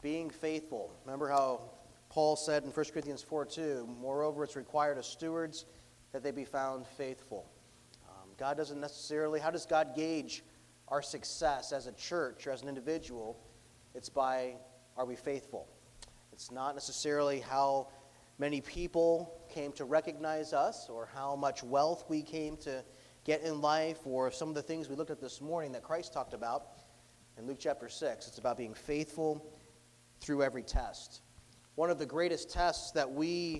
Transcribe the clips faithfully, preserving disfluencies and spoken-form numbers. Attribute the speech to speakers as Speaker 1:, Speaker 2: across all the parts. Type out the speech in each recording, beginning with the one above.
Speaker 1: being faithful. Remember how Paul said in First Corinthians four two, moreover, it's required of stewards that they be found faithful. Um, God doesn't necessarily, how does God gauge our success as a church or as an individual? It's by, are we faithful? It's not necessarily how many people came to recognize us or how much wealth we came to get in life or some of the things we looked at this morning that Christ talked about in Luke chapter six. It's about being faithful through every test. One of the greatest tests that we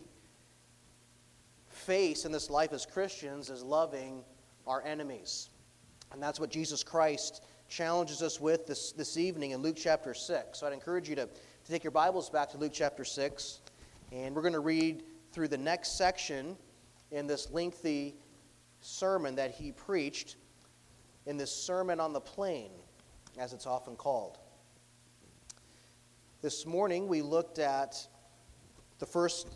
Speaker 1: face in this life as Christians is loving our enemies. And that's what Jesus Christ challenges us with this, this evening in Luke chapter six. So I'd encourage you to, to take your Bibles back to Luke chapter six, and we're going to read through the next section in this lengthy sermon that he preached, in this Sermon on the Plain, as it's often called. This morning we looked at the first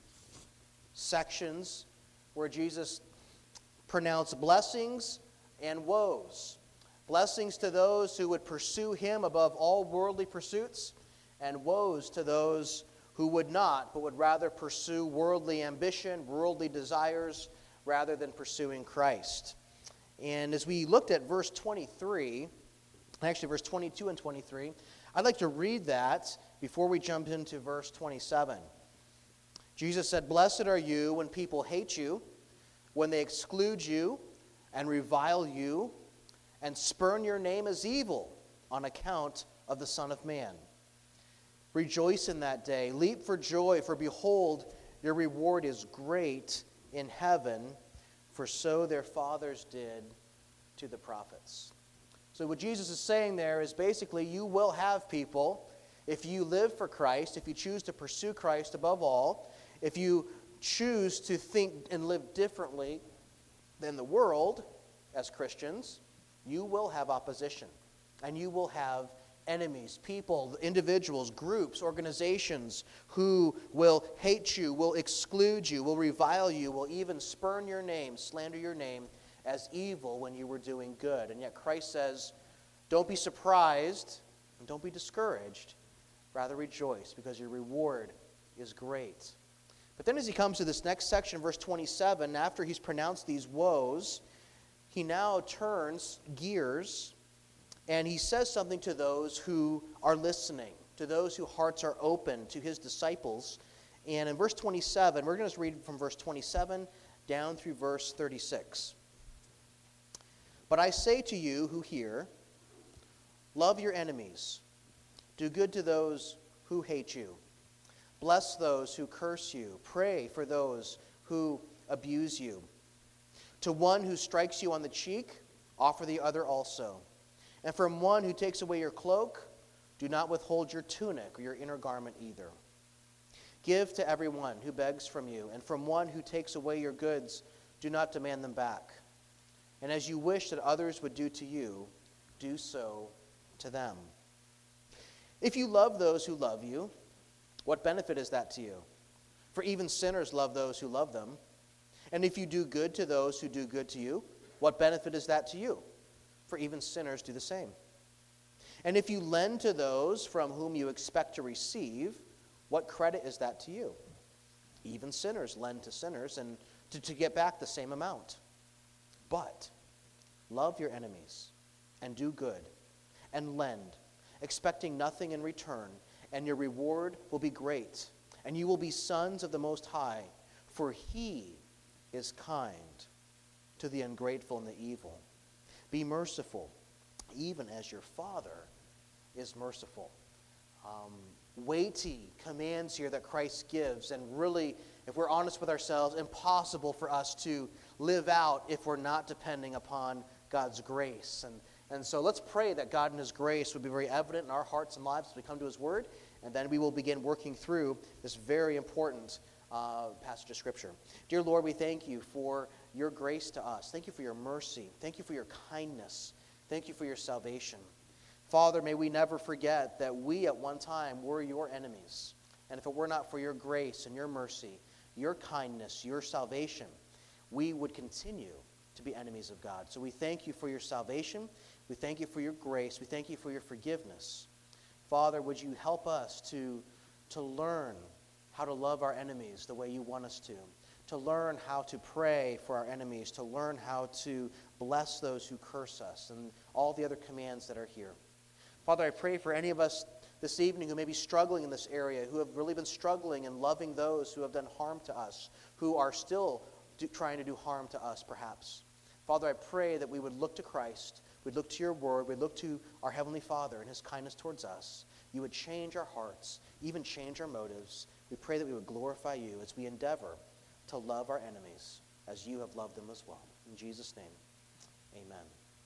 Speaker 1: sections where Jesus pronounced blessings and woes. Blessings to those who would pursue him above all worldly pursuits, and woes to those who would not, but would rather pursue worldly ambition, worldly desires, rather than pursuing Christ. And as we looked at verse twenty-three, actually verse twenty-two and twenty-three, I'd like to read that before we jump into verse twenty-seven. Jesus said, "Blessed are you when people hate you, when they exclude you and revile you, and spurn your name as evil on account of the Son of Man. Rejoice in that day, leap for joy, for behold, your reward is great in heaven, for so their fathers did to the prophets." So what Jesus is saying there is basically you will have people, if you live for Christ, if you choose to pursue Christ above all, if you choose to think and live differently than the world as Christians, you will have opposition, and you will have enemies, people, individuals, groups, organizations who will hate you, will exclude you, will revile you, will even spurn your name, slander your name as evil when you were doing good. And yet Christ says, don't be surprised and don't be discouraged. Rather rejoice, because your reward is great. But then as he comes to this next section, verse twenty-seven, after he's pronounced these woes, he now turns gears and he says something to those who are listening, to those whose hearts are open, to his disciples. And in verse twenty-seven, we're going to read from verse twenty-seven down through verse thirty-six. "But I say to you who hear, love your enemies, do good to those who hate you, bless those who curse you, pray for those who abuse you. To one who strikes you on the cheek, offer the other also. And from one who takes away your cloak, do not withhold your tunic or your inner garment either. Give to everyone who begs from you, and from one who takes away your goods, do not demand them back. And as you wish that others would do to you, do so to them. If you love those who love you, what benefit is that to you? For even sinners love those who love them. And if you do good to those who do good to you, what benefit is that to you? For even sinners do the same. And if you lend to those from whom you expect to receive, what credit is that to you? Even sinners lend to sinners and to, to get back the same amount. But love your enemies and do good and lend, expecting nothing in return, and your reward will be great, and you will be sons of the Most High, for he is kind to the ungrateful and the evil. Be merciful, even as your Father is merciful." Um, weighty commands here that Christ gives, and really, if we're honest with ourselves, impossible for us to live out if we're not depending upon God's grace. And, and so let's pray that God and his grace would be very evident in our hearts and lives as we come to his word, and then we will begin working through this very important uh, passage of Scripture. Dear Lord, we thank you for your grace to us. Thank you for your mercy. Thank you for your kindness. Thank you for your salvation. Father, may we never forget that we at one time were your enemies. And if it were not for your grace and your mercy, your kindness, your salvation, we would continue to be enemies of God. So we thank you for your salvation. We thank you for your grace. We thank you for your forgiveness. Father, would you help us to, to learn how to love our enemies the way you want us to, to learn how to pray for our enemies, to learn how to bless those who curse us, and all the other commands that are here. Father, I pray for any of us this evening who may be struggling in this area, who have really been struggling in loving those who have done harm to us, who are still do, trying to do harm to us, perhaps. Father, I pray that we would look to Christ, we'd look to your word, we'd look to our Heavenly Father and his kindness towards us. You would change our hearts, even change our motives. We pray that we would glorify you as we endeavor to love our enemies as you have loved them as well. In Jesus' name, amen.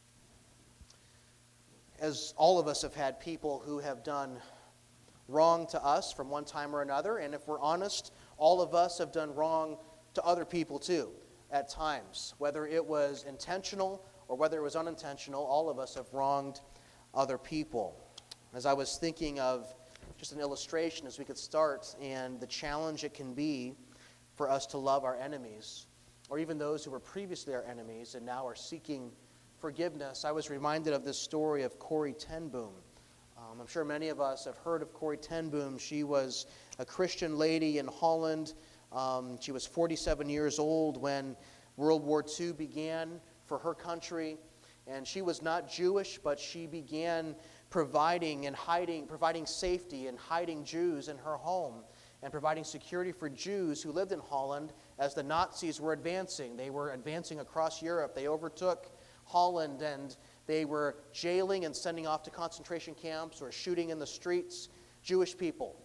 Speaker 1: As all of us have had people who have done wrong to us from one time or another, and if we're honest, all of us have done wrong to other people too at times. Whether it was intentional or whether it was unintentional, all of us have wronged other people. As I was thinking of just an illustration as we could start, and the challenge it can be for us to love our enemies, or even those who were previously our enemies and now are seeking forgiveness, I was reminded of this story of Corrie ten Boom. Um, I'm sure many of us have heard of Corrie ten Boom. She was a Christian lady in Holland. Um, she was forty-seven years old when World War Two began for her country. And she was not Jewish, but she began providing and hiding, providing safety and hiding Jews in her home and providing security for Jews who lived in Holland as the Nazis were advancing. They were advancing across Europe. They overtook Holland, and they were jailing and sending off to concentration camps or shooting in the streets Jewish people.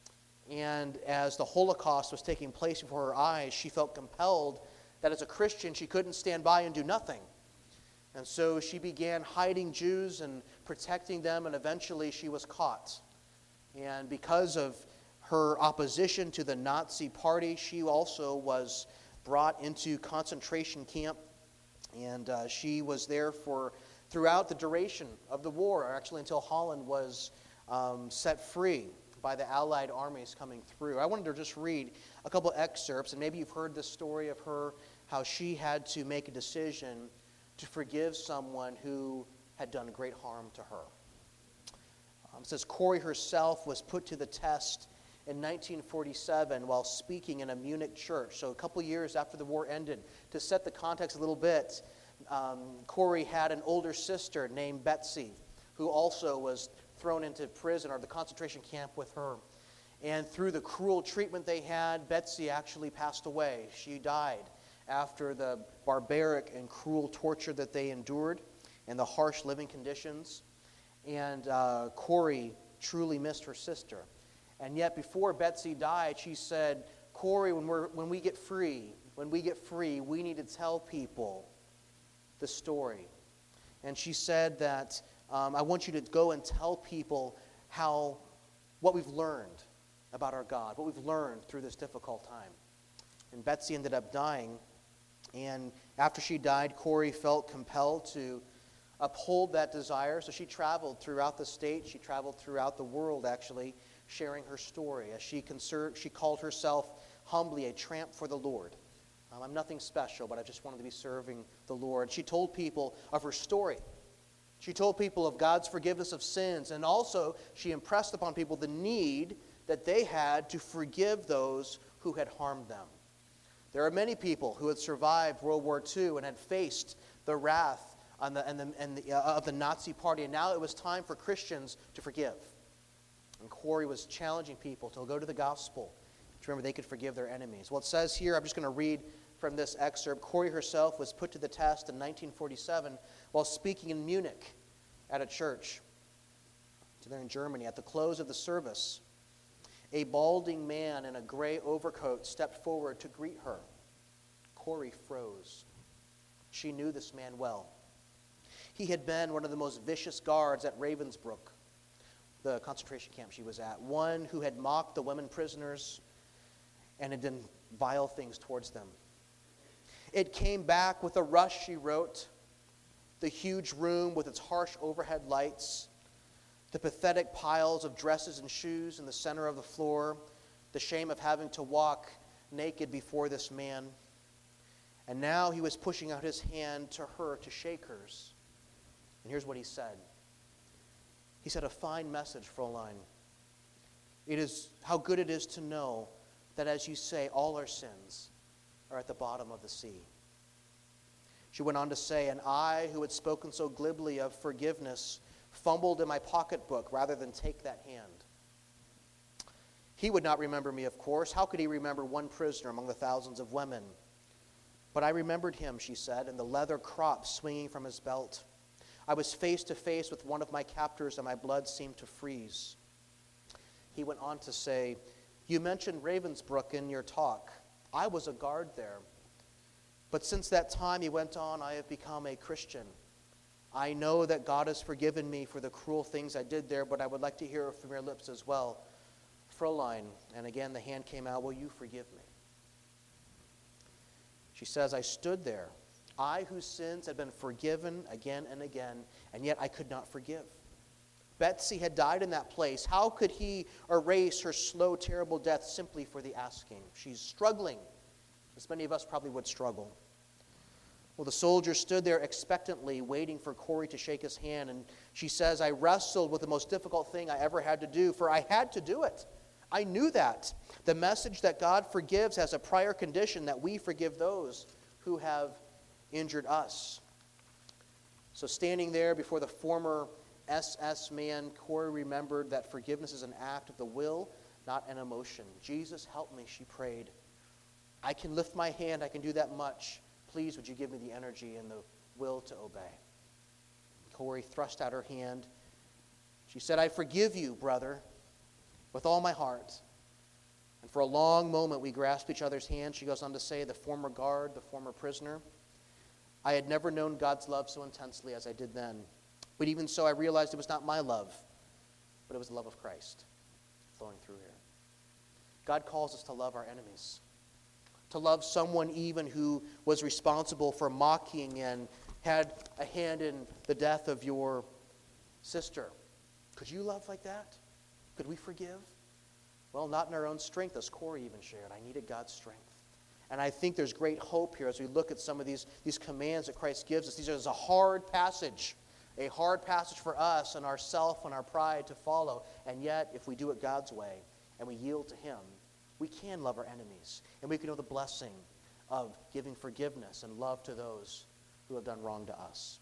Speaker 1: And as the Holocaust was taking place before her eyes, she felt compelled that as a Christian she couldn't stand by and do nothing. And so she began hiding Jews and protecting them, and eventually she was caught. And because of her opposition to the Nazi Party, she also was brought into concentration camp. And uh, she was there for throughout the duration of the war, actually until Holland was um, set free by the Allied armies coming through. I wanted to just read a couple excerpts, and maybe you've heard this story of her, how she had to make a decision to forgive someone who had done great harm to her. Um, it says, Corrie herself was put to the test in nineteen forty-seven while speaking in a Munich church. So a couple years after the war ended. To set the context a little bit, um, Corrie had an older sister named Betsy, who also was thrown into prison or the concentration camp with her. And through the cruel treatment they had, Betsy actually passed away. She died after the barbaric and cruel torture that they endured and the harsh living conditions. And uh, Corrie truly missed her sister. And yet before Betsy died, she said, Corrie, when, we're, when we get free, when we get free, we need to tell people the story. And she said that, um, I want you to go and tell people how, what we've learned about our God, what we've learned through this difficult time. And Betsy ended up dying. And after she died, Corrie felt compelled to uphold that desire. So she traveled throughout the state. She traveled throughout the world, actually, sharing her story. As she, conser- she called herself humbly a tramp for the Lord. Um, I'm nothing special, but I just wanted to be serving the Lord. She told people of her story. She told people of God's forgiveness of sins. And also, she impressed upon people the need that they had to forgive those who had harmed them. There are many people who had survived World War Two and had faced the wrath on the, and the, and the, uh, of the Nazi Party, and now it was time for Christians to forgive. And Corrie was challenging people to go to the gospel, to remember they could forgive their enemies. Well, it says here, I'm just going to read from this excerpt, Corrie herself was put to the test in nineteen forty-seven while speaking in Munich at a church. So they're in Germany. At the close of the service, a balding man in a gray overcoat stepped forward to greet her. Corrie froze. She knew this man well. He had been one of the most vicious guards at Ravensbrück, the concentration camp she was at, one who had mocked the women prisoners and had done vile things towards them. It came back with a rush, she wrote, the huge room with its harsh overhead lights, the pathetic piles of dresses and shoes in the center of the floor, the shame of having to walk naked before this man. And now he was pushing out his hand to her to shake hers. And here's what he said. He said, a fine message, Fräulein. It is how good it is to know that, as you say, all our sins are at the bottom of the sea. She went on to say, and I, who had spoken so glibly of forgiveness, fumbled in my pocketbook rather than take that hand. He would not remember me, of course. How could he remember one prisoner among the thousands of women? But I remembered him, she said, and the leather crop swinging from his belt. I was face to face with one of my captors, and my blood seemed to freeze. He went on to say, you mentioned Ravensbrück in your talk. I was a guard there. But since that time, he went on, I have become a Christian. I know that God has forgiven me for the cruel things I did there, but I would like to hear it from your lips as well. Fräulein, and again the hand came out, will you forgive me? She says, I stood there, I whose sins had been forgiven again and again, and yet I could not forgive. Betsy had died in that place. How could he erase her slow, terrible death simply for the asking? She's struggling, as many of us probably would struggle. Well, the soldier stood there expectantly, waiting for Corrie to shake his hand, and she says, I wrestled with the most difficult thing I ever had to do, for I had to do it. I knew that. The message that God forgives has a prior condition that we forgive those who have injured us. So standing there before the former S S man, Corrie remembered that forgiveness is an act of the will, not an emotion. Jesus, help me, she prayed. I can lift my hand, I can do that much. Please, would you give me the energy and the will to obey? Corrie thrust out her hand. She said, I forgive you, brother, with all my heart. And for a long moment, we grasped each other's hands. She goes on to say, the former guard, the former prisoner. I had never known God's love so intensely as I did then. But even so, I realized it was not my love, but it was the love of Christ flowing through here. God calls us to love our enemies, to love someone even who was responsible for mocking and had a hand in the death of your sister. Could you love like that? Could we forgive? Well, not in our own strength, as Corrie even shared. I needed God's strength. And I think there's great hope here as we look at some of these, these commands that Christ gives us. These are a hard passage, a hard passage for us and our self and our pride to follow. And yet, if we do it God's way and we yield to Him, we can love our enemies. And we can know the blessing of giving forgiveness and love to those who have done wrong to us.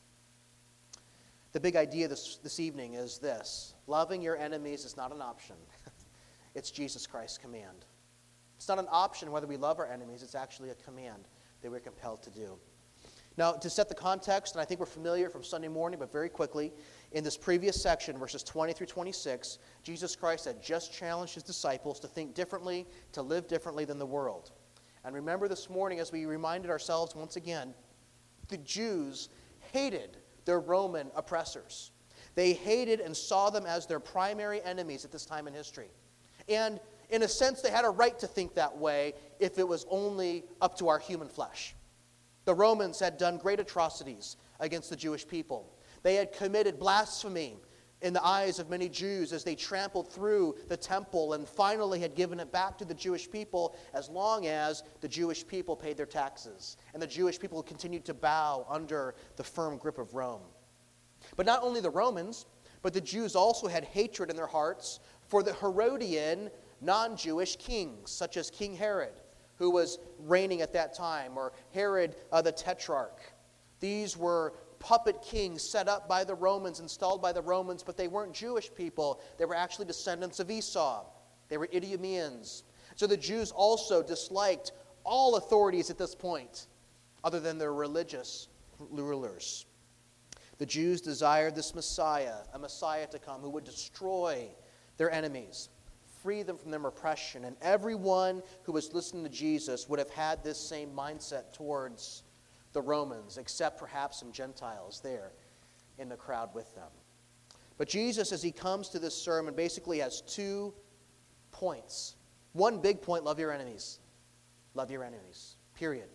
Speaker 1: The big idea this, this evening is this. Loving your enemies is not an option. It's Jesus Christ's command. It's not an option whether we love our enemies. It's actually a command that we're compelled to do. Now, to set the context, and I think we're familiar from Sunday morning, but very quickly, in this previous section, verses twenty through twenty-six, Jesus Christ had just challenged His disciples to think differently, to live differently than the world. And remember this morning, as we reminded ourselves once again, the Jews hated their Roman oppressors. They hated and saw them as their primary enemies at this time in history. And in a sense, they had a right to think that way if it was only up to our human flesh. The Romans had done great atrocities against the Jewish people. They had committed blasphemy in the eyes of many Jews as they trampled through the temple and finally had given it back to the Jewish people as long as the Jewish people paid their taxes and the Jewish people continued to bow under the firm grip of Rome. But not only the Romans, but the Jews also had hatred in their hearts for the Herodian non-Jewish kings, such as King Herod, who was reigning at that time, or Herod uh, the Tetrarch. These were puppet kings set up by the Romans, installed by the Romans, but they weren't Jewish people. They were actually descendants of Esau. They were Idumeans. So the Jews also disliked all authorities at this point, other than their religious rulers. The Jews desired this Messiah, a Messiah to come who would destroy their enemies, free them from their oppression. And everyone who was listening to Jesus would have had this same mindset towards the Romans, except perhaps some Gentiles there in the crowd with them. But Jesus, as He comes to this sermon, basically has two points. One big point, love your enemies. Love your enemies, period.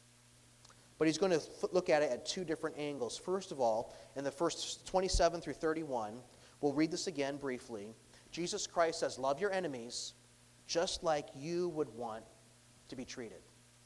Speaker 1: But He's going to look at it at two different angles. First of all, in the first twenty-seven through thirty-one, we'll read this again briefly. Jesus Christ says, love your enemies just like you would want to be treated.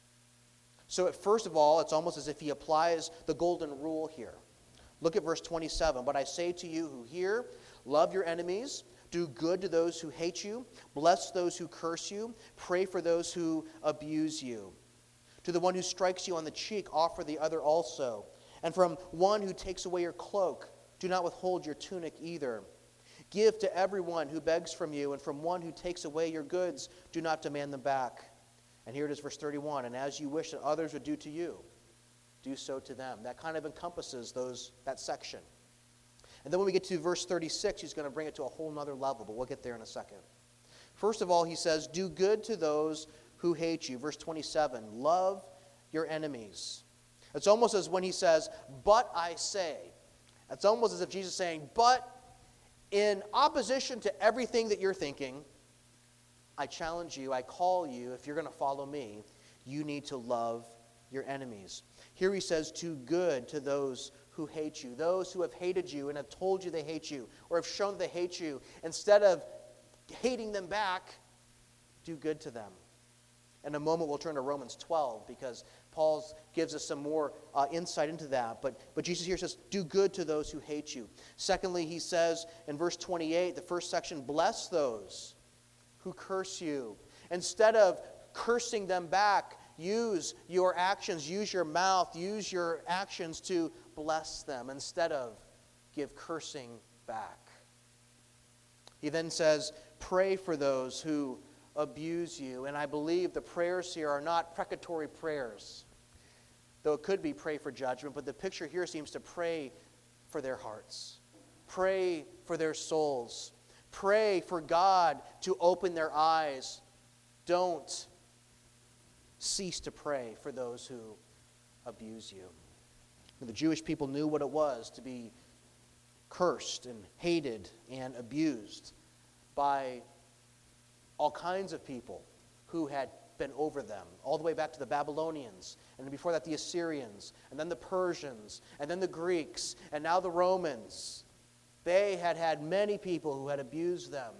Speaker 1: So at first of all, it's almost as if He applies the golden rule here. Look at verse twenty-seven. But I say to you who hear, Love your enemies, do good to those who hate you, bless those who curse you, pray for those who abuse you. To the one who strikes you on the cheek, offer the other also. And from one who takes away your cloak, do not withhold your tunic either. Give to everyone who begs from you, and from one who takes away your goods, do not demand them back. And here it is, verse thirty-one, and as you wish that others would do to you, do so to them. That kind of encompasses those that section. And then when we get to verse thirty-six, he's going to bring it to a whole nother level, but we'll get there in a second. First of all, he says, do good to those who hate you. Verse twenty-seven, love your enemies. It's almost as when he says, but I say. It's almost as if Jesus is saying, but in opposition to everything that you're thinking, I challenge you, I call you, if you're going to follow me, you need to love your enemies. Here he says, do good to those who hate you, those who have hated you and have told you they hate you, or have shown they hate you. Instead of hating them back, do good to them. In a moment, we'll turn to Romans twelve, because Paul gives us some more uh, insight into that. But, but Jesus here says, do good to those who hate you. Secondly, he says in verse twenty-eight, the first section, bless those who curse you. Instead of cursing them back, use your actions, use your mouth, use your actions to bless them instead of give cursing back. He then says, pray for those who abuse you. And I believe the prayers here are not precatory prayers, though it could be pray for judgment, but the picture here seems to pray for their hearts. Pray for their souls. Pray for God to open their eyes. Don't cease to pray for those who abuse you. And the Jewish people knew what it was to be cursed and hated and abused by all kinds of people who had been over them, all the way back to the Babylonians, and before that the Assyrians, and then the Persians, and then the Greeks, and now the Romans. They had had many people who had abused them.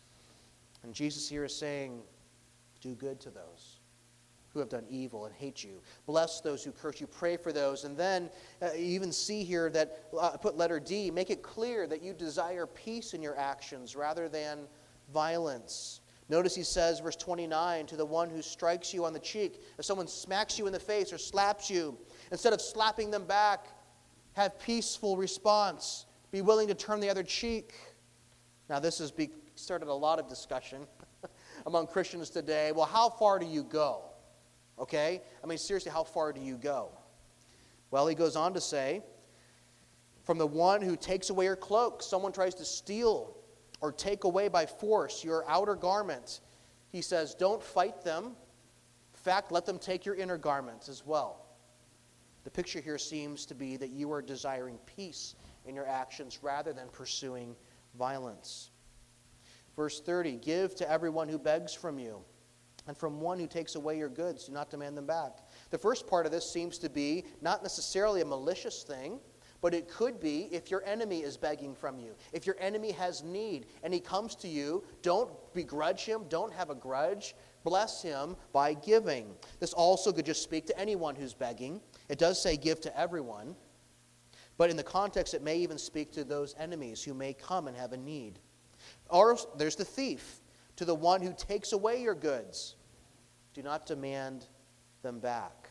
Speaker 1: And Jesus here is saying, do good to those who have done evil and hate you. Bless those who curse you. Pray for those. And then uh, you even see here that, uh, put letter D, make it clear that you desire peace in your actions rather than violence. Notice he says, verse twenty-nine, to the one who strikes you on the cheek. If someone smacks you in the face or slaps you, instead of slapping them back, have peaceful response. Be willing to turn the other cheek. Now this has be, started a lot of discussion among Christians today. Well, how far do you go? Okay? I mean, seriously, how far do you go? Well, he goes on to say, from the one who takes away your cloak, someone tries to steal or take away by force your outer garment. He says, don't fight them. In fact, let them take your inner garments as well. The picture here seems to be that you are desiring peace in your actions rather than pursuing violence. Verse thirty, give to everyone who begs from you, and from one who takes away your goods, do not demand them back. The first part of this seems to be not necessarily a malicious thing, but it could be if your enemy is begging from you. If your enemy has need and he comes to you, don't begrudge him, don't have a grudge. Bless him by giving. This also could just speak to anyone who's begging. It does say give to everyone, but in the context it may even speak to those enemies who may come and have a need. Or there's the thief, to the one who takes away your goods. Do not demand them back.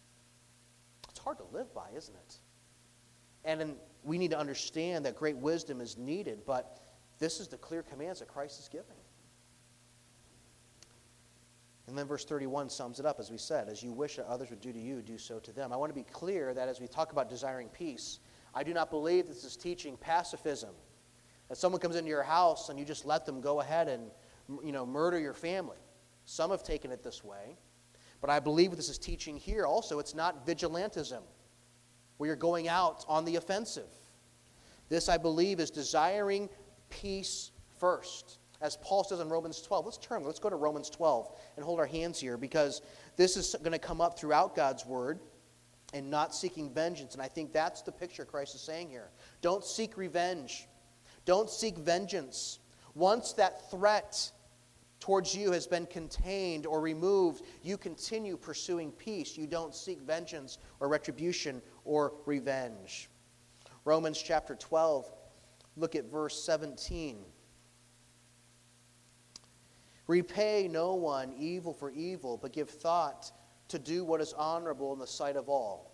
Speaker 1: It's hard to live by, isn't it? And in, we need to understand that great wisdom is needed, but this is the clear commands that Christ is giving. And then verse thirty-one sums it up, as we said, as you wish that others would do to you, do so to them. I want to be clear that as we talk about desiring peace, I do not believe this is teaching pacifism. That someone comes into your house and you just let them go ahead and, you know, murder your family. Some have taken it this way. But I believe what this is teaching here also, it's not vigilantism, where you're going out on the offensive. This, I believe, is desiring peace first. As Paul says in Romans twelve. Let's turn, let's go to Romans twelve and hold our hands here, because this is going to come up throughout God's word, and not seeking vengeance. And I think that's the picture Christ is saying here. Don't seek revenge. Don't seek vengeance. Once that threat towards you has been contained or removed, you continue pursuing peace. You don't seek vengeance or retribution or revenge. Romans chapter twelve, Look at verse seventeen. Repay no one evil for evil, but give thought to do what is honorable in the sight of all.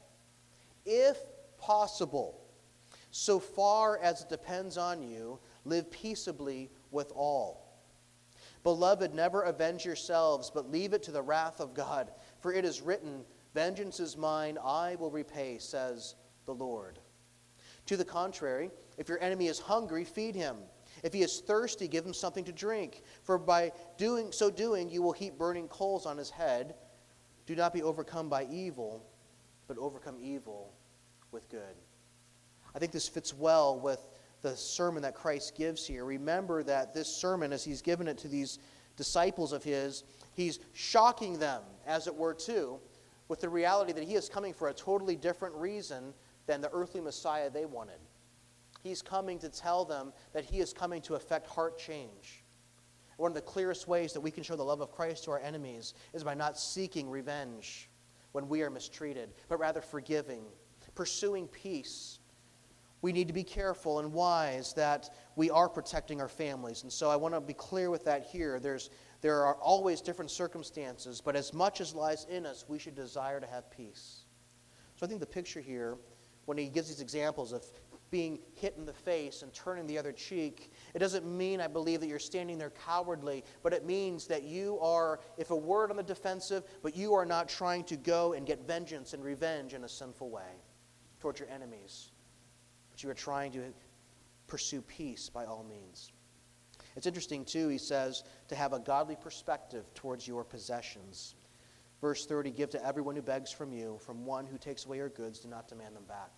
Speaker 1: If possible, so far as it depends on you, live peaceably with all. Beloved, never avenge yourselves, but leave it to the wrath of God. For it is written, vengeance is mine, I will repay, says the Lord. To the contrary, if your enemy is hungry, feed him. If he is thirsty, give him something to drink. For by doing so doing, you will heap burning coals on his head. Do not be overcome by evil, but overcome evil with good. I think this fits well with the sermon that Christ gives here. Remember that this sermon, as he's given it to these disciples of his, he's shocking them, as it were, too, with the reality that he is coming for a totally different reason than the earthly Messiah they wanted. He's coming to tell them that he is coming to effect heart change. One of the clearest ways that we can show the love of Christ to our enemies is by not seeking revenge when we are mistreated, but rather forgiving, pursuing peace. We need to be careful and wise that we are protecting our families. And so I want to be clear with that here. There's, there are always different circumstances, but as much as lies in us, we should desire to have peace. So I think the picture here, when he gives these examples of being hit in the face and turning the other cheek, it doesn't mean, I believe, that you're standing there cowardly, but it means that you are, if a word, on the defensive, but you are not trying to go and get vengeance and revenge in a sinful way towards your enemies. But you are trying to pursue peace by all means. It's interesting, too, he says, to have a godly perspective towards your possessions. Verse thirty, give to everyone who begs from you, from one who takes away your goods, do not demand them back.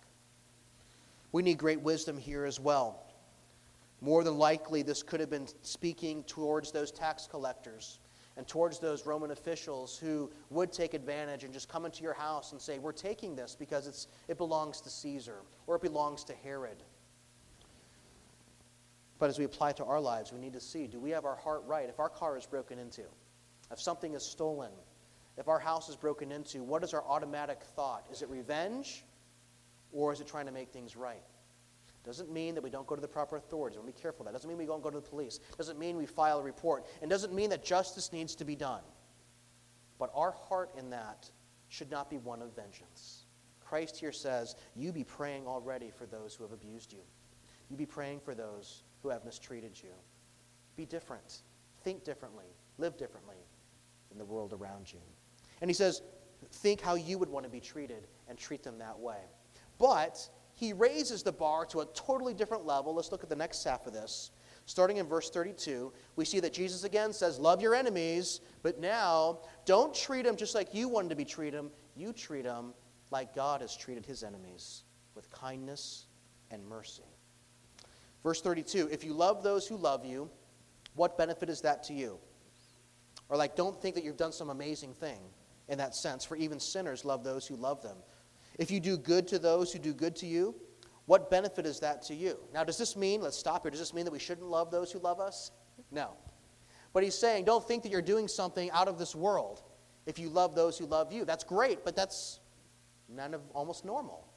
Speaker 1: We need great wisdom here as well. More than likely, this could have been speaking towards those tax collectors and towards those Roman officials who would take advantage and just come into your house and say, we're taking this because it's, it belongs to Caesar or it belongs to Herod. But as we apply it to our lives, we need to see, do we have our heart right? If our car is broken into, if something is stolen, if our house is broken into, what is our automatic thought? Is it revenge? Or is it trying to make things right? Doesn't mean that we don't go to the proper authorities. We want to be careful of that. Doesn't mean we don't go to the police. Doesn't mean we file a report. And doesn't mean that justice needs to be done. But our heart in that should not be one of vengeance. Christ here says, you be praying already for those who have abused you. You be praying for those who have mistreated you. Be different. Think differently. Live differently than the world around you. And he says, think how you would want to be treated and treat them that way. But he raises the bar to a totally different level. Let's look at the next half of this. Starting in verse thirty-two, we see that Jesus again says, love your enemies, but now don't treat them just like you wanted to be treated. You treat them like God has treated his enemies, with kindness and mercy. Verse thirty-two, if you love those who love you, what benefit is that to you? Or like, don't think that you've done some amazing thing in that sense, for even sinners love those who love them. If you do good to those who do good to you, what benefit is that to you? Now, does this mean, let's stop here, does this mean that we shouldn't love those who love us? No. But he's saying, don't think that you're doing something out of this world if you love those who love you. That's great, but that's none of almost normal.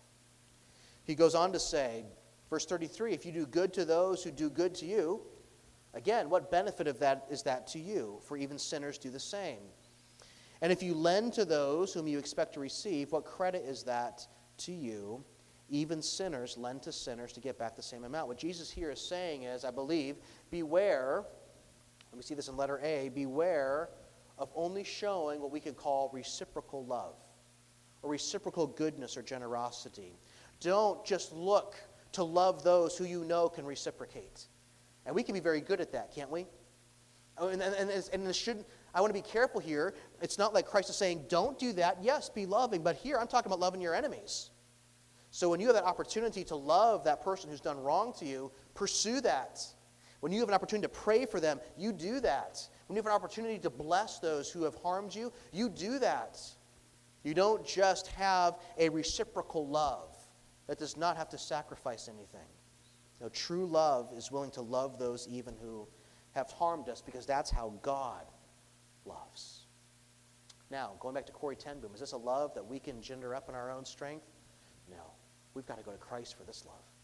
Speaker 1: He goes on to say, verse thirty-three, if you do good to those who do good to you, again, what benefit of that is that to you? For even sinners do the same. And if you lend to those whom you expect to receive, what credit is that to you? Even sinners lend to sinners to get back the same amount. What Jesus here is saying is, I believe, beware, let me see this in letter A, beware of only showing what we could call reciprocal love, or reciprocal goodness or generosity. Don't just look to love those who you know can reciprocate. And we can be very good at that, can't we? And, and, and, and it shouldn't, I want to be careful here. It's not like Christ is saying, don't do that. Yes, be loving. But here, I'm talking about loving your enemies. So when you have that opportunity to love that person who's done wrong to you, pursue that. When you have an opportunity to pray for them, you do that. When you have an opportunity to bless those who have harmed you, you do that. You don't just have a reciprocal love that does not have to sacrifice anything. No, true love is willing to love those even who have harmed us, because that's how God loves. Now, going back to Corrie ten Boom, is this a love that we can gender up in our own strength? No. We've got to go to Christ for this love.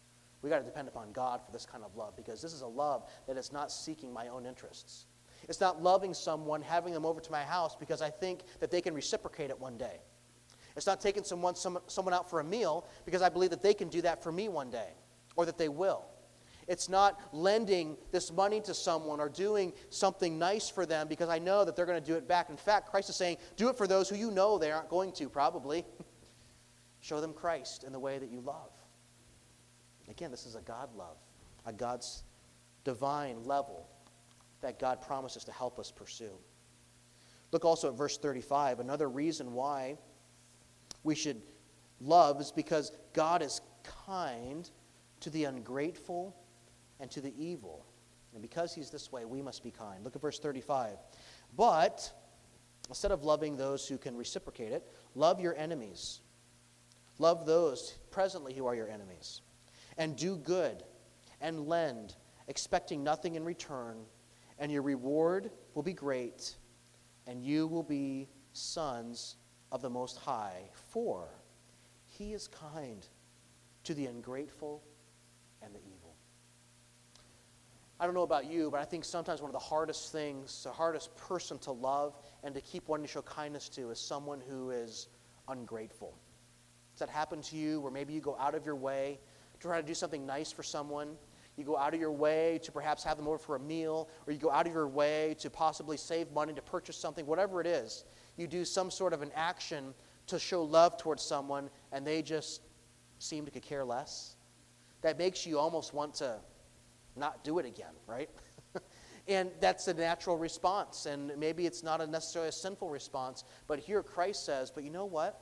Speaker 1: We got to depend upon God for this kind of love, because this is a love that is not seeking my own interests. It's not loving someone, having them over to my house because I think that they can reciprocate it one day. It's not taking someone, some, someone out for a meal because I believe that they can do that for me one day, or that they will. It's not lending this money to someone or doing something nice for them because I know that they're going to do it back. In fact, Christ is saying, do it for those who you know they aren't going to, probably. Show them Christ in the way that you love. Again, this is a God love, a God's divine level that God promises to help us pursue. Look also at verse thirty-five. Another reason why we should love is because God is kind to the ungrateful and to the evil. And because he's this way, we must be kind. Look at verse thirty-five. But instead of loving those who can reciprocate it, love your enemies. Love those presently who are your enemies. And do good and lend, expecting nothing in return, and your reward will be great, and you will be sons of the Most High, for he is kind to the ungrateful and the evil. I don't know about you, but I think sometimes one of the hardest things, the hardest person to love and to keep wanting to show kindness to is someone who is ungrateful. Does that happen to you, where maybe you go out of your way to try to do something nice for someone? You go out of your way to perhaps have them over for a meal, or you go out of your way to possibly save money to purchase something, whatever it is. You do some sort of an action to show love towards someone, and they just seem to care less. That makes you almost want to not do it again, right? And that's a natural response, and maybe it's not a necessarily a sinful response, but here Christ says, but you know what?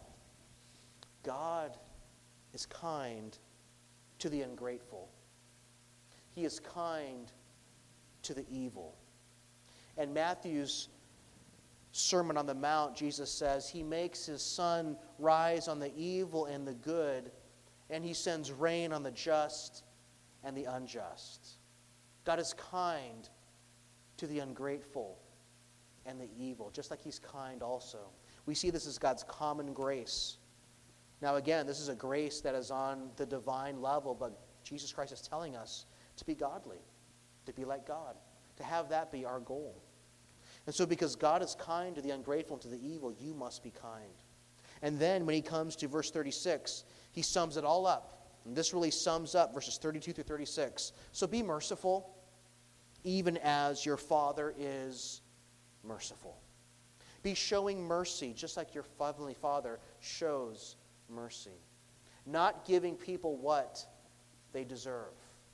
Speaker 1: God is kind to the ungrateful. He is kind to the evil. And Matthew's Sermon on the Mount, Jesus says, he makes his sun rise on the evil and the good, and he sends rain on the just and the unjust. God is kind to the ungrateful and the evil, just like he's kind also. We see this as God's common grace. Now again, this is a grace that is on the divine level, but Jesus Christ is telling us to be godly, to be like God, to have that be our goal. And so because God is kind to the ungrateful and to the evil, you must be kind. And then when he comes to verse thirty-six, he sums it all up. And this really sums up verses thirty-two through thirty-six. So be merciful, even as your Father is merciful. Be showing mercy, just like your Heavenly Father shows mercy. Not giving people what they deserve.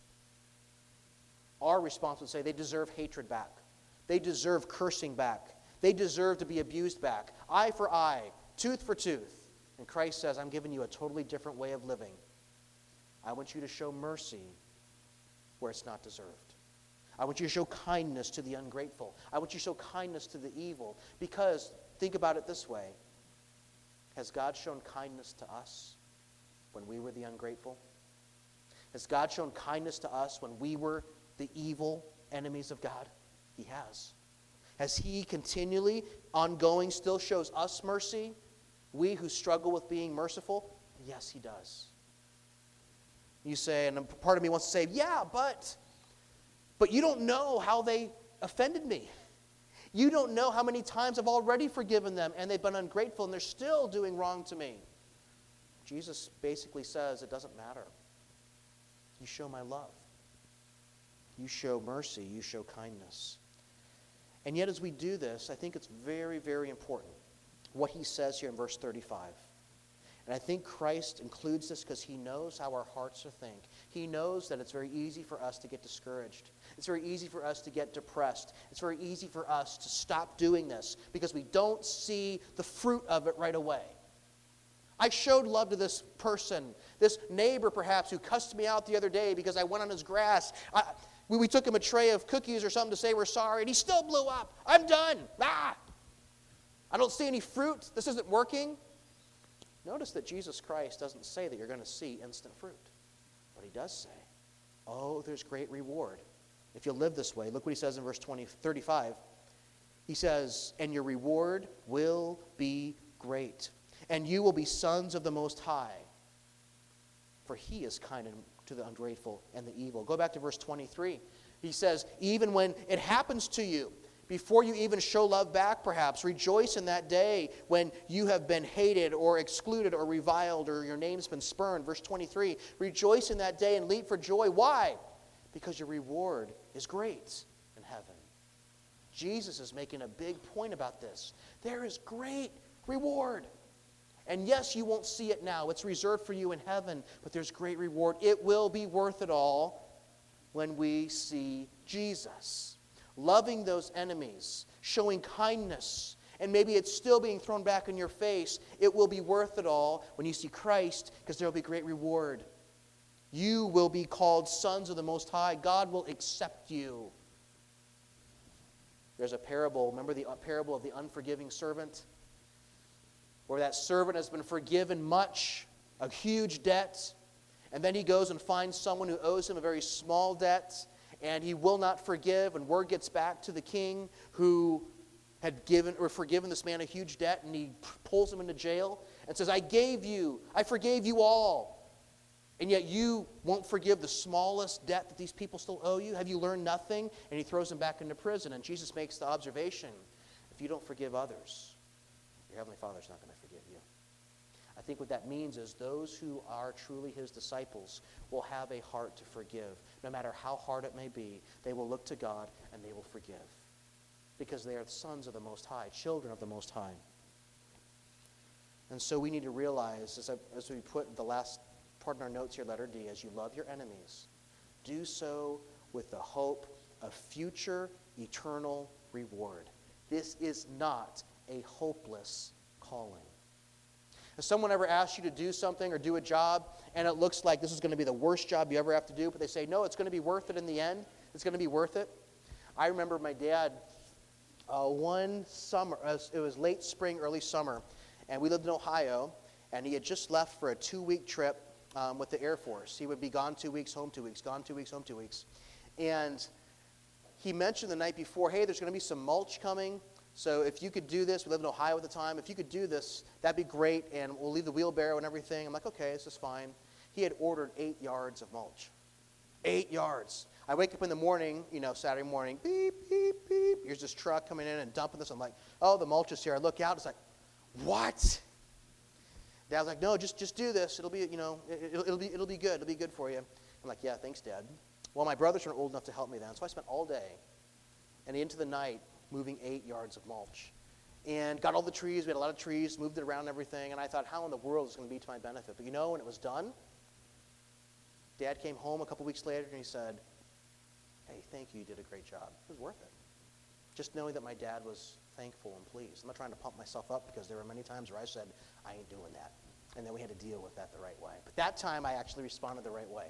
Speaker 1: Our response would say they deserve hatred back. They deserve cursing back. They deserve to be abused back. Eye for eye, tooth for tooth. And Christ says, I'm giving you a totally different way of living. I want you to show mercy where it's not deserved. I want you to show kindness to the ungrateful. I want you to show kindness to the evil. Because, think about it this way. Has God shown kindness to us when we were the ungrateful? Has God shown kindness to us when we were the evil enemies of God? He has. Has he continually, ongoing, still shows us mercy? We who struggle with being merciful? Yes, he does. You say, and part of me wants to say, yeah, but, but you don't know how they offended me. You don't know how many times I've already forgiven them and they've been ungrateful and they're still doing wrong to me. Jesus basically says it doesn't matter. You show my love. You show mercy. You show kindness. And yet as we do this, I think it's very, very important what he says here in verse thirty-five. And I think Christ includes this because he knows how our hearts are think. He knows that it's very easy for us to get discouraged. It's very easy for us to get depressed. It's very easy for us to stop doing this because we don't see the fruit of it right away. I showed love to this person, this neighbor perhaps, who cussed me out the other day because I went on his grass. I, we, we took him a tray of cookies or something to say we're sorry, and he still blew up. I'm done. Ah! I don't see any fruit. This isn't working. Notice that Jesus Christ doesn't say that you're going to see instant fruit. But he does say, oh, there's great reward if you live this way. Look what he says in verse twenty, thirty-five. He says, and your reward will be great, and you will be sons of the Most High, for he is kind to the ungrateful and the evil. Go back to verse twenty-three. He says, even when it happens to you, before you even show love back, perhaps, rejoice in that day when you have been hated or excluded or reviled or your name's been spurned. Verse twenty-three, rejoice in that day and leap for joy. Why? Because your reward is great in heaven. Jesus is making a big point about this. There is great reward. And yes, you won't see it now. It's reserved for you in heaven, but there's great reward. It will be worth it all when we see Jesus. Loving those enemies, showing kindness, and maybe it's still being thrown back in your face. It will be worth it all when you see Christ, because there will be great reward. You will be called sons of the Most High. God will accept you. There's a parable, remember the parable of the unforgiving servant? Where that servant has been forgiven much, a huge debt, and then he goes and finds someone who owes him a very small debt, and he will not forgive, and word gets back to the king who had given or forgiven this man a huge debt, and he pulls him into jail and says, I gave you, I forgave you all, and yet you won't forgive the smallest debt that these people still owe you? Have you learned nothing? And he throws him back into prison, and Jesus makes the observation, if you don't forgive others, your Heavenly Father's not going to forgive you. I think what that means is those who are truly His disciples will have a heart to forgive. No matter how hard it may be, they will look to God and they will forgive. Because they are the sons of the Most High, children of the Most High. And so we need to realize, as, I, as we put the last part in our notes here, letter D, as you love your enemies, do so with the hope of future eternal reward. This is not a hopeless calling. If someone ever asks you to do something or do a job, and it looks like this is going to be the worst job you ever have to do, but they say, no, it's going to be worth it in the end. It's going to be worth it. I remember my dad, uh, one summer, uh, it was late spring, early summer, and we lived in Ohio, and he had just left for a two-week trip um, with the Air Force. He would be gone two weeks, home two weeks, gone two weeks, home two weeks. And he mentioned the night before, hey, there's going to be some mulch coming. So if you could do this, we lived in Ohio at the time, if you could do this, that'd be great, and we'll leave the wheelbarrow and everything. I'm like, okay, this is fine. He had ordered eight yards of mulch. Eight yards. I wake up in the morning, you know, Saturday morning, beep, beep, beep. Here's this truck coming in and dumping this. I'm like, oh, the mulch is here. I look out, it's like, what? Dad's like, no, just just do this. It'll be, you know, it, it'll, it'll be it'll be good. It'll be good for you. I'm like, yeah, thanks, Dad. Well, my brothers weren't old enough to help me then, so I spent all day and into the night moving eight yards of mulch. And got all the trees. We had a lot of trees, moved it around and everything. And I thought, how in the world is it going to be to my benefit? But you know, when it was done, Dad came home a couple weeks later and he said, hey, thank you. You did a great job. It was worth it. Just knowing that my dad was thankful and pleased. I'm not trying to pump myself up, because there were many times where I said, I ain't doing that. And then we had to deal with that the right way. But that time I actually responded the right way.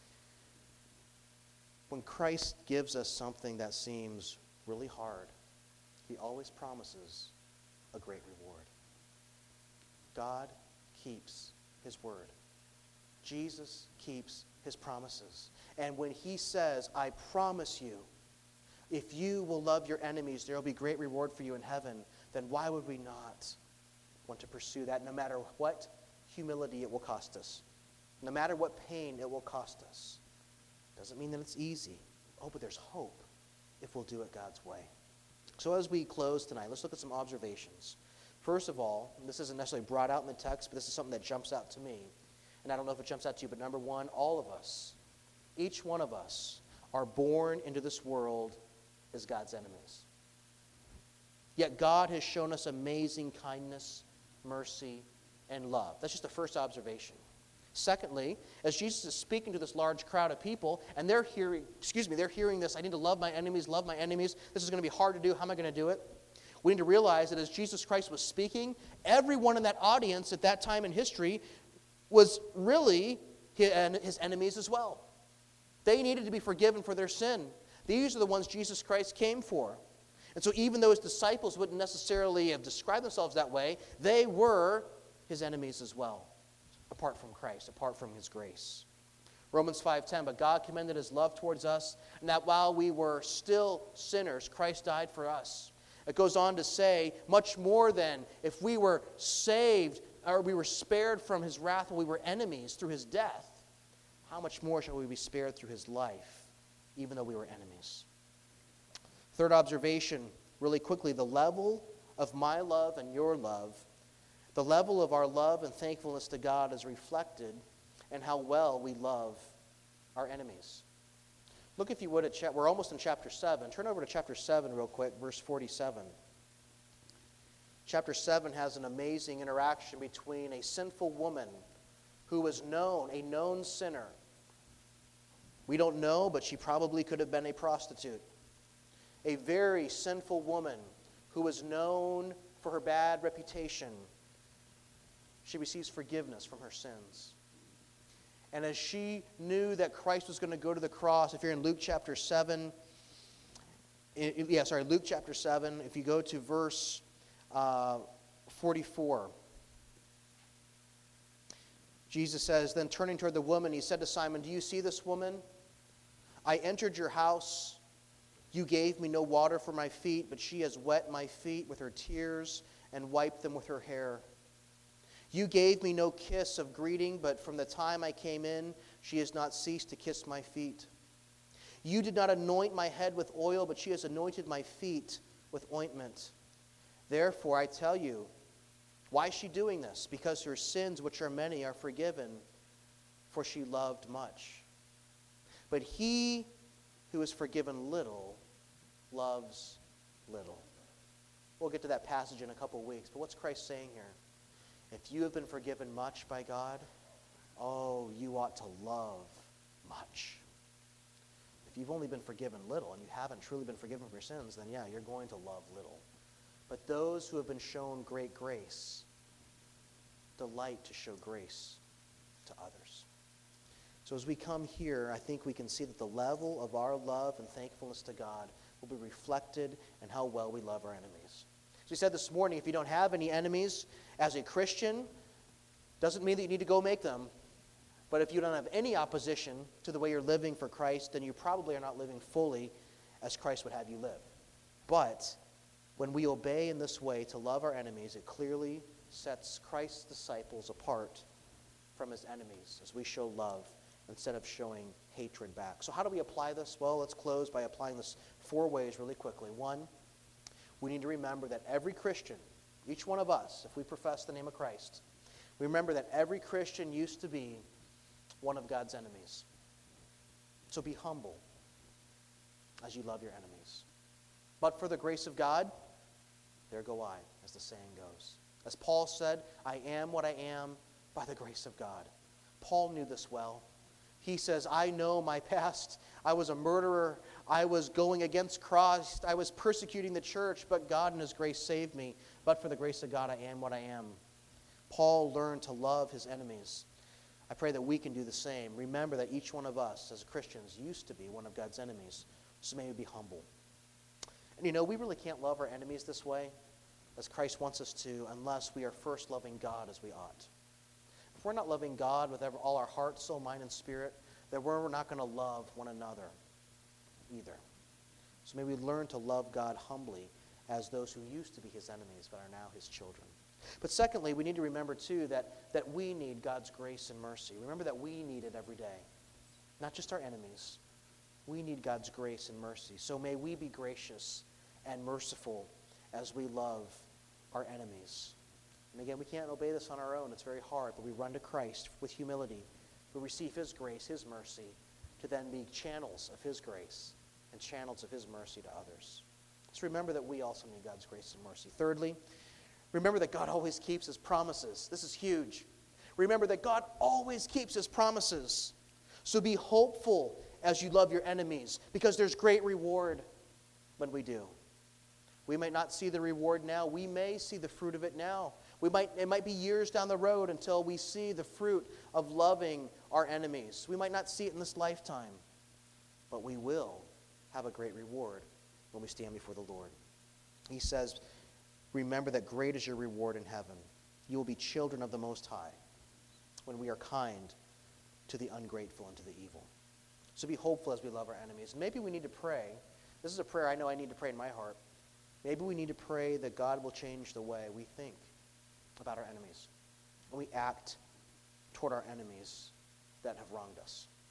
Speaker 1: When Christ gives us something that seems really hard, He always promises a great reward. God keeps His word. Jesus keeps His promises. And when He says, I promise you, if you will love your enemies, there will be great reward for you in heaven, then why would we not want to pursue that, no matter what humility it will cost us, no matter what pain it will cost us? Doesn't mean that it's easy. Oh, but there's hope if we'll do it God's way. So as we close tonight, let's look at some observations. First of all, and this isn't necessarily brought out in the text, but this is something that jumps out to me. And I don't know if it jumps out to you, but number one, all of us, each one of us, are born into this world as God's enemies. Yet God has shown us amazing kindness, mercy, and love. That's just the first observation. Secondly, as Jesus is speaking to this large crowd of people, and they're hearing, excuse me, they're hearing this, I need to love my enemies, love my enemies. This is going to be hard to do. How am I going to do it? We need to realize that as Jesus Christ was speaking, everyone in that audience at that time in history was really his enemies as well. They needed to be forgiven for their sin. These are the ones Jesus Christ came for. And so even though his disciples wouldn't necessarily have described themselves that way, they were his enemies as well, apart from Christ, apart from his grace. Romans five ten, but God commended his love towards us, and that while we were still sinners, Christ died for us. It goes on to say, much more than if we were saved, or we were spared from his wrath when we were enemies through his death, how much more shall we be spared through his life, even though we were enemies? Third observation, really quickly, the level of my love and your love, the level of our love and thankfulness to God is reflected in how well we love our enemies. Look, if you would, at cha- we're almost in chapter seven. Turn over to chapter seven real quick, verse forty-seven. Chapter seven has an amazing interaction between a sinful woman who was known, a known sinner. We don't know, but she probably could have been a prostitute. A very sinful woman who was known for her bad reputation. She receives forgiveness from her sins. And as she knew that Christ was going to go to the cross, if you're in Luke chapter seven, yeah, sorry, Luke chapter seven, if you go to verse uh, forty-four, Jesus says, then turning toward the woman, he said to Simon, do you see this woman? I entered your house. You gave me no water for my feet, but she has wet my feet with her tears and wiped them with her hair. You gave me no kiss of greeting, but from the time I came in, she has not ceased to kiss my feet. You did not anoint my head with oil, but she has anointed my feet with ointment. Therefore, I tell you, why is she doing this? Because her sins, which are many, are forgiven, for she loved much. But he who is forgiven little loves little. We'll get to that passage in a couple of weeks, but what's Christ saying here? If you have been forgiven much by God, oh, you ought to love much. If you've only been forgiven little and you haven't truly been forgiven for your sins, then yeah, you're going to love little. But those who have been shown great grace delight to show grace to others. So as we come here, I think we can see that the level of our love and thankfulness to God will be reflected in how well we love our enemies. As we said this morning, if you don't have any enemies as a Christian, doesn't mean that you need to go make them. But if you don't have any opposition to the way you're living for Christ, then you probably are not living fully as Christ would have you live. But when we obey in this way to love our enemies, it clearly sets Christ's disciples apart from his enemies as we show love instead of showing hatred back. So how do we apply this? Well, let's close by applying this four ways really quickly. One, we need to remember that every Christian, each one of us, if we profess the name of Christ, remember that every Christian used to be one of God's enemies. So be humble as you love your enemies. But for the grace of God, there go I, as the saying goes. As Paul said, I am what I am by the grace of God. Paul knew this well. He says, I know my past. I was a murderer. I was going against Christ. I was persecuting the church, but God in his grace saved me. But for the grace of God, I am what I am. Paul learned to love his enemies. I pray that we can do the same. Remember that each one of us as Christians used to be one of God's enemies. So may we be humble. And you know, we really can't love our enemies this way, as Christ wants us to, unless we are first loving God as we ought. If we're not loving God with all our heart, soul, mind, and spirit, then we're not going to love one another either. So may we learn to love God humbly as those who used to be his enemies but are now his children. But secondly, we need to remember too that, that we need God's grace and mercy. Remember that we need it every day. Not just our enemies. We need God's grace and mercy. So may we be gracious and merciful as we love our enemies. And again, we can't obey this on our own. It's very hard, but we run to Christ with humility. We receive his grace, his mercy, to then be channels of his grace and channels of his mercy to others. So remember that we also need God's grace and mercy. Thirdly, remember that God always keeps his promises. This is huge. Remember that God always keeps his promises. So be hopeful as you love your enemies, because there's great reward when we do. We might not see the reward now. We may see the fruit of it now. We might, it might be years down the road until we see the fruit of loving our enemies. We might not see it in this lifetime, but we will have a great reward when we stand before the Lord. He says, remember that great is your reward in heaven. You will be children of the Most High when we are kind to the ungrateful and to the evil. So be hopeful as we love our enemies. Maybe we need to pray. This is a prayer I know I need to pray in my heart. Maybe we need to pray that God will change the way we think about our enemies and we act toward our enemies that have wronged us.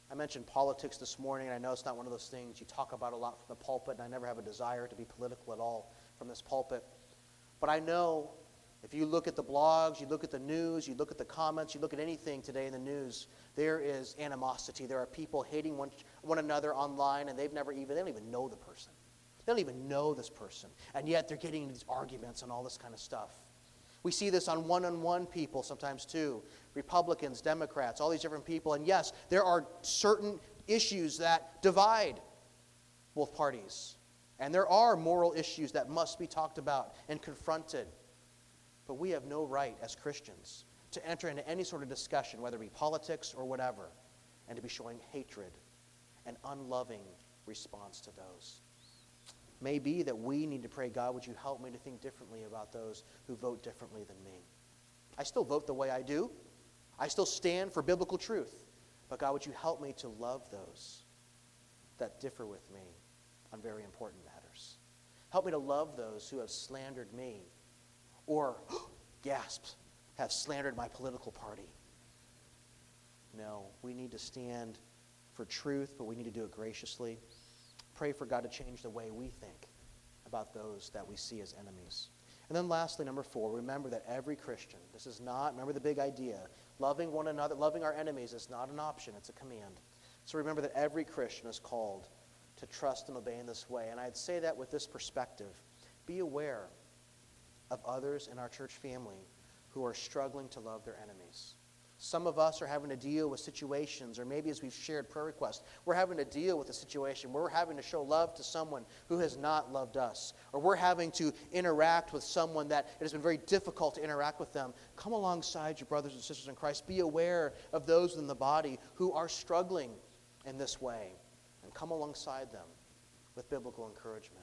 Speaker 1: I mentioned politics this morning, and I know it's not one of those things you talk about a lot from the pulpit, and I never have a desire to be political at all from this pulpit. But I know if you look at the blogs, you look at the news, you look at the comments, you look at anything today in the news, there is animosity. There are people hating one, one another online, and they've never even, they don't even know the person. They don't even know this person. And yet they're getting into these arguments and all this kind of stuff. We see this on one-on-one people sometimes too. Republicans, Democrats, all these different people. And yes, there are certain issues that divide both parties. And there are moral issues that must be talked about and confronted. But we have no right as Christians to enter into any sort of discussion, whether it be politics or whatever, and to be showing hatred and unloving response to those. May be that we need to pray, God, would you help me to think differently about those who vote differently than me? I still vote the way I do. I still stand for biblical truth. But God, would you help me to love those that differ with me on very important matters? Help me to love those who have slandered me or, gasps, have slandered my political party. No, we need to stand for truth, but we need to do it graciously. Pray for God to change the way we think about those that we see as enemies. And then lastly, number four, remember that every Christian, this is not, remember the big idea, loving one another, loving our enemies is not an option, it's a command. So remember that every Christian is called to trust and obey in this way. And I'd say that with this perspective. Be aware of others in our church family who are struggling to love their enemies. Some of us are having to deal with situations, or maybe as we've shared prayer requests, we're having to deal with a situation where we're having to show love to someone who has not loved us, or we're having to interact with someone that it has been very difficult to interact with them. Come alongside your brothers and sisters in Christ. Be aware of those in the body who are struggling in this way, and come alongside them with biblical encouragement.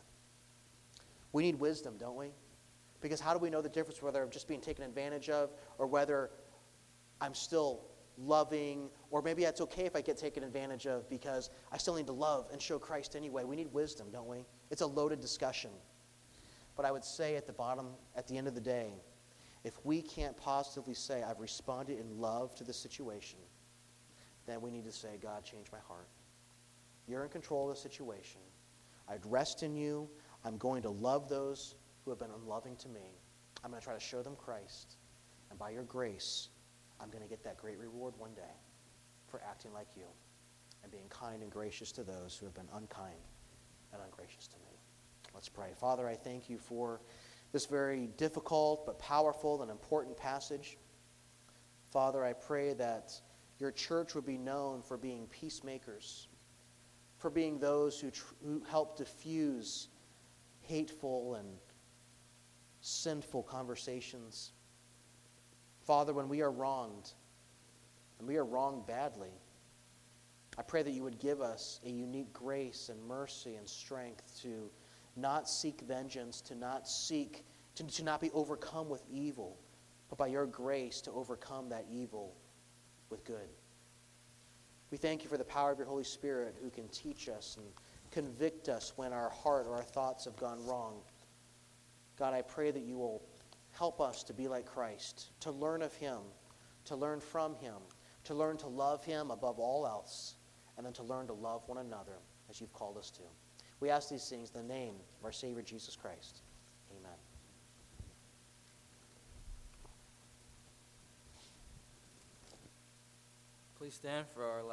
Speaker 1: We need wisdom, don't we? Because how do we know the difference whether I'm just being taken advantage of or whether I'm still loving, or maybe it's okay if I get taken advantage of because I still need to love and show Christ anyway. We need wisdom, don't we? It's a loaded discussion. But I would say at the bottom, at the end of the day, if we can't positively say, I've responded in love to the situation, then we need to say, God, change my heart. You're in control of the situation. I'd rest in you. I'm going to love those who have been unloving to me. I'm going to try to show them Christ. And by your grace, I'm going to get that great reward one day for acting like you and being kind and gracious to those who have been unkind and ungracious to me. Let's pray. Father, I thank you for this very difficult but powerful and important passage. Father, I pray that your church would be known for being peacemakers, for being those who, tr- who help diffuse hateful and sinful conversations. Father, when we are wronged, and we are wronged badly, I pray that you would give us a unique grace and mercy and strength to not seek vengeance, to not seek, to, to not be overcome with evil, but by your grace to overcome that evil with good. We thank you for the power of your Holy Spirit who can teach us and convict us when our heart or our thoughts have gone wrong. God, I pray that you will help us to be like Christ, to learn of him, to learn from him, to learn to love him above all else, and then to learn to love one another as you've called us to. We ask these things in the name of our Savior, Jesus Christ. Amen.
Speaker 2: Please stand for our